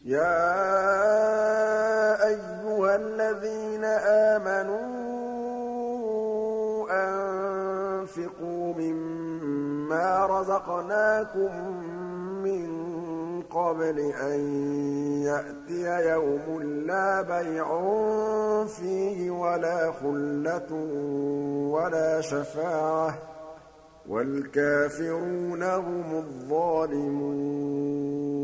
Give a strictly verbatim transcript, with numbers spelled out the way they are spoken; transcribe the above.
يَا أَيُّهَا الَّذِينَ آمَنُوا أَنفِقُوا مِمَّا رَزَقْنَاكُم مِّن قَبْلِ أَن يَأْتِيَ يَوْمٌ لَّا بَيْعٌ فِيهِ وَلَا خُلَّةٌ وَلَا شَفَاعَةٌ ۗ وَالْكَافِرُونَ هُمُ الظَّالِمُونَ